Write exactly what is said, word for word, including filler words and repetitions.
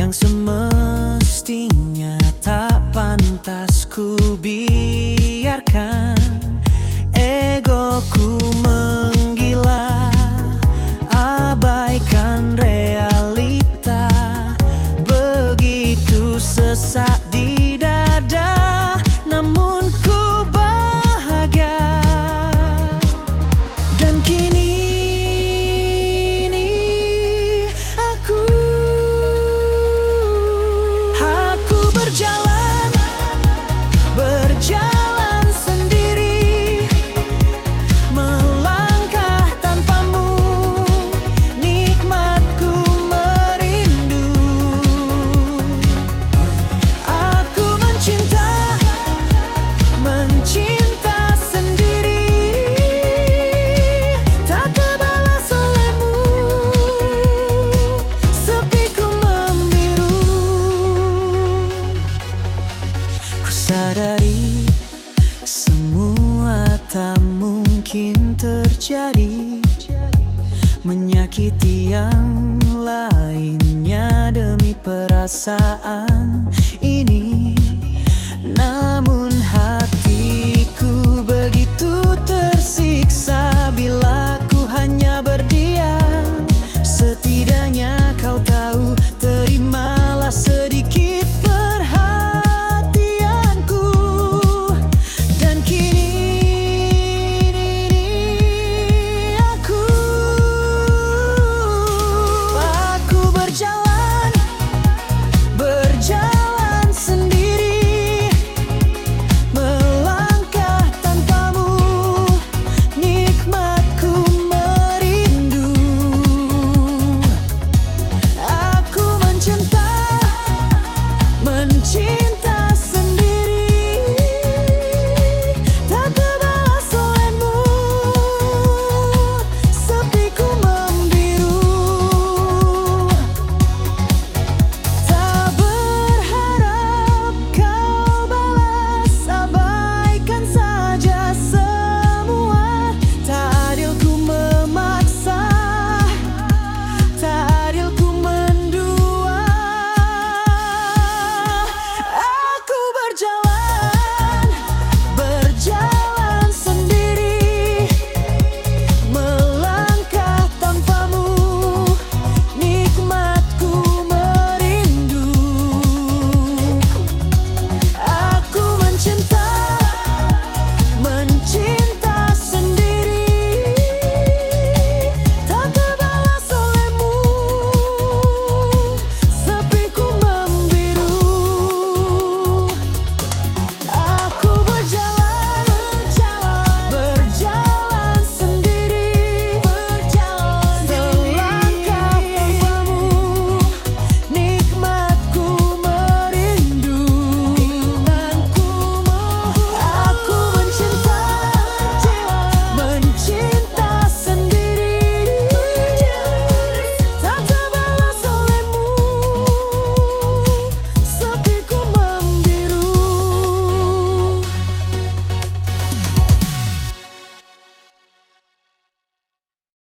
yang semestinya tak pantas ku biarkan. Egoku menggila, abaikan realita, begitu sesak di dada, namun ku bahagia. Dan kini aku aku berjalan berjalan sendiri, melangkah tanpamu, nikmatku merindu. Aku mencinta mencinta sendiri, tak terbalas olehmu, sepiku membiru. Ku sadari semua tak mungkin terjadi, menyakiti yang lainnya demi perasaan